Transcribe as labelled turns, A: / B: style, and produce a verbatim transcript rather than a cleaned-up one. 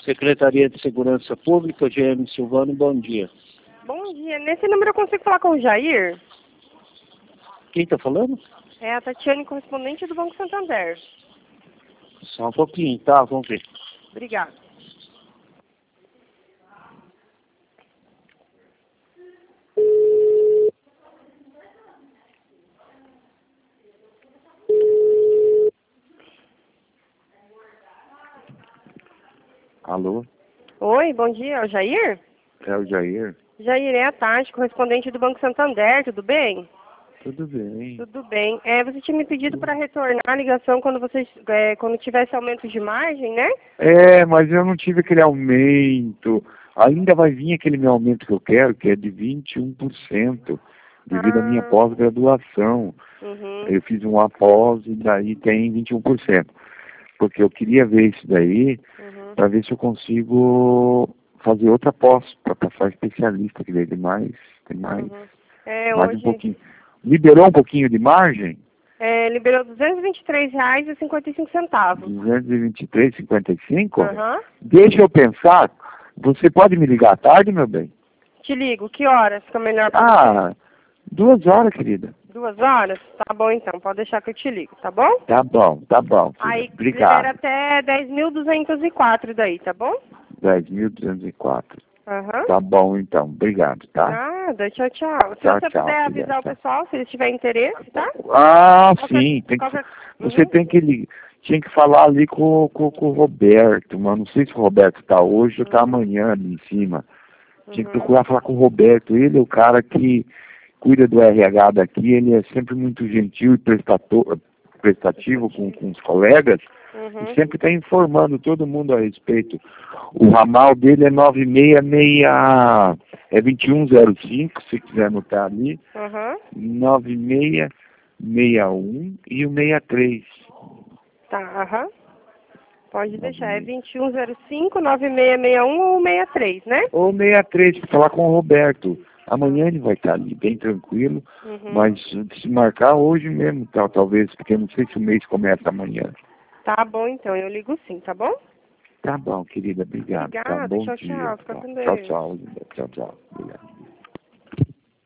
A: Secretaria de Segurança Pública, G M Silvano, bom dia.
B: Bom dia. Nesse número eu consigo falar com o Jair?
A: Quem está falando?
B: É a Tatiane, correspondente do Banco Santander.
A: Só um pouquinho, tá? Vamos ver.
B: Obrigada.
A: Alô?
B: Oi, bom dia. É o Jair?
A: É o Jair?
B: Jair, é a Tati, correspondente do Banco Santander. Tudo bem?
A: Tudo bem.
B: Tudo bem. É, você tinha me pedido para retornar a ligação quando você, é, quando tivesse aumento de margem, né?
C: É, mas eu não tive aquele aumento. Ainda vai vir aquele meu aumento que eu quero, que é de vinte e um por cento, devido à minha
B: Ah.
C: pós-graduação.
B: Uhum.
C: Eu fiz um após e daí tem vinte e um por cento. Porque eu queria ver isso daí,
B: Uhum.
C: para ver se eu consigo fazer outra pós, para passar especialista, que daí tem mais, tem mais,
B: Uhum. É,
C: mais um
B: hoje
C: pouquinho. Liberou um pouquinho de margem?
B: é, liberou duzentos e vinte e três reais e cinquenta e cinco centavos.
C: duzentos e vinte e três e cinquenta e cinco?
B: Aham.
C: Deixa eu pensar. Você pode me ligar à tarde, meu bem?
B: Te ligo. Que horas fica melhor para
C: Ah, duas horas, querida.
B: você? Duas horas? Tá bom então. Pode deixar que eu te ligo, tá bom?
C: Tá bom, tá bom, filha.
B: Aí libera
C: Obrigado.
B: até dez mil duzentos e quatro daí, tá bom?
C: dez mil duzentos e quatro.
B: Aham.
C: Tá bom, então. Obrigado, tá?
B: Nada, tchau, tchau. Se
C: Tchau,
B: você
C: tchau,
B: puder
C: filha,
B: avisar o
C: tchau.
B: pessoal, se eles tiverem interesse, tá?
C: Ah,
B: Qualquer-
C: sim. Tem que,
B: qualquer-
C: você
B: Uhum.
C: tem que li- tinha que falar ali com, com, com o Roberto, mas não sei se o Roberto tá hoje ou tá
B: Uhum.
C: amanhã ali em cima. Tinha que
B: Uhum.
C: procurar falar com o Roberto. Ele é o cara que cuida do R H daqui, ele é sempre muito gentil e prestator, prestativo com, com os colegas
B: Uhum.
C: e sempre está informando todo mundo a respeito. O ramal dele é nove seis seis, é vinte e um zero cinco, se quiser anotar ali,
B: Uhum.
C: nove seis seis um e o sessenta e três.
B: Tá, aham. Pode deixar. É
C: nove seis.
B: vinte e um zero cinco, nove seis seis um ou sessenta e três, né?
C: Ou sessenta e três, para falar com o Roberto. Amanhã ele vai estar ali, bem tranquilo,
B: Uhum.
C: mas se marcar hoje mesmo, tal, talvez, porque eu não sei se o mês começa amanhã.
B: Tá bom então, eu ligo sim, tá bom?
C: Tá bom, querida, obrigado. Tá
B: Obrigada,
C: bom
B: tchau,
C: dia.
B: tchau. Fica
C: Tá.
B: com
C: Tchau,
B: Deus.
C: tchau, linda. Tchau, tchau. Obrigado.